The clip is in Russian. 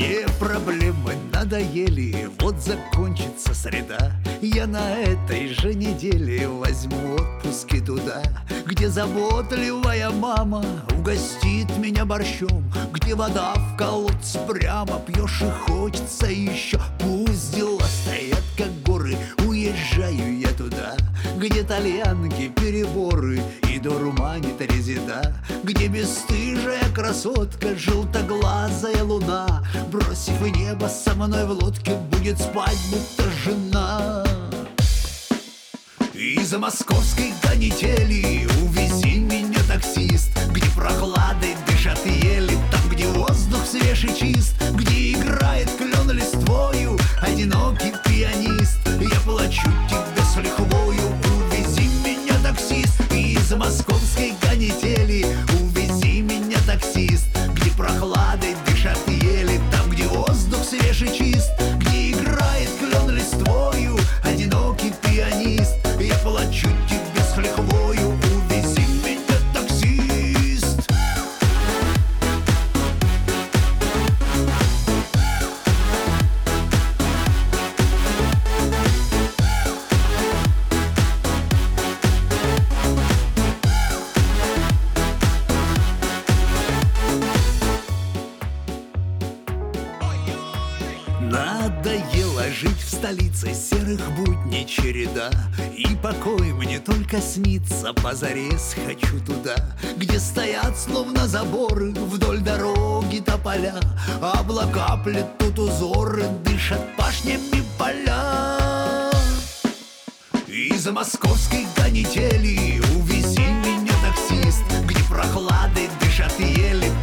Мне проблемы надоели, вот закончится среда. Я на этой же неделе возьму отпуски туда, где заботливая мама угостит меня борщом, где вода в колодце прямо, пьешь и хочется еще. Пусть дела стоят как горы, уезжаю я туда, где тальянки, переборы и дурманит резида, где бесстыжая красотка, желтоглазая луна, бросив в небо, со мной в лодке будет спать, будто жена. Из-за московской канители увези меня, таксист, где прохладой дышат ели, там, где воздух свеж и чист, где играет клен листвою одинокий пианист. Я плачу тебе с лихвою, увези меня, таксист. Из-за московской канители увези меня, таксист, где прохладой дышат ели, там, где воздух свеж и чист, где играет клен листвою одинокий пианист. Я плачу тебе с лихвою, увези меня, таксист. Надоело жить в столице, серых будней череда, и покой мне только снится, позарез хочу туда, где стоят словно заборы вдоль дороги тополя, облака плетут узоры, дышат пашнями поля. Из-за московской канители увези меня, таксист, где прохладой дышат ели,